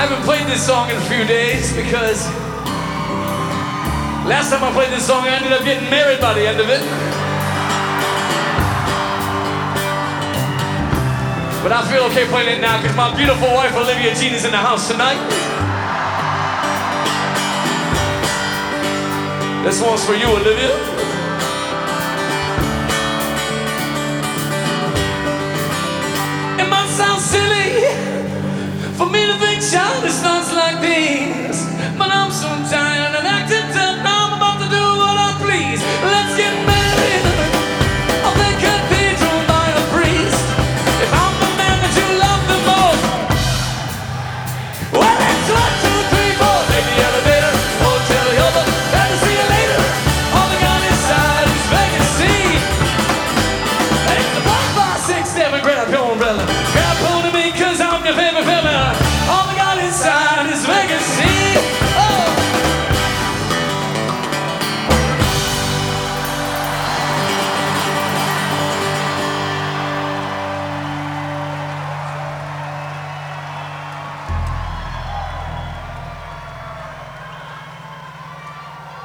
I haven't played this song in a few days because last time I played this song, I ended up getting married by the end of it. But I feel okay playing it now because my beautiful wife Olivia Jean is in the house tonight. This one's for you, Olivia.